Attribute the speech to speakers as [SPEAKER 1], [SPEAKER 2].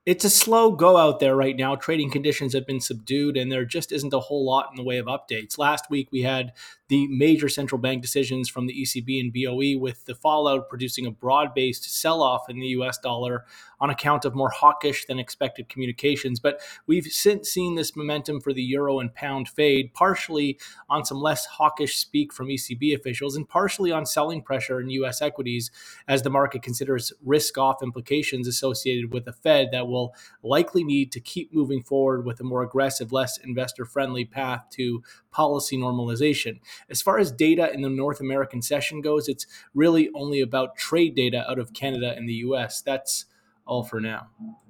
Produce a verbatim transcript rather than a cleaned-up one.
[SPEAKER 1] It's a slow go out there right now. Trading conditions have been subdued, and there just isn't a whole lot in the way of updates. Last week, we had the major central bank decisions from the E C B and B O E, with the fallout producing a broad based sell off in the U S dollar on account of more hawkish than expected communications. But we've since seen this momentum for the euro and pound fade, partially on some less hawkish speak from E C B officials, and partially on selling pressure in U S equities as the market considers risk off implications associated with the Fed that will likely need to keep moving forward with a more aggressive, less investor friendly path to policy normalization. As far as data in the North American session goes, it's really only about trade data out of Canada and the U S. That's all for now.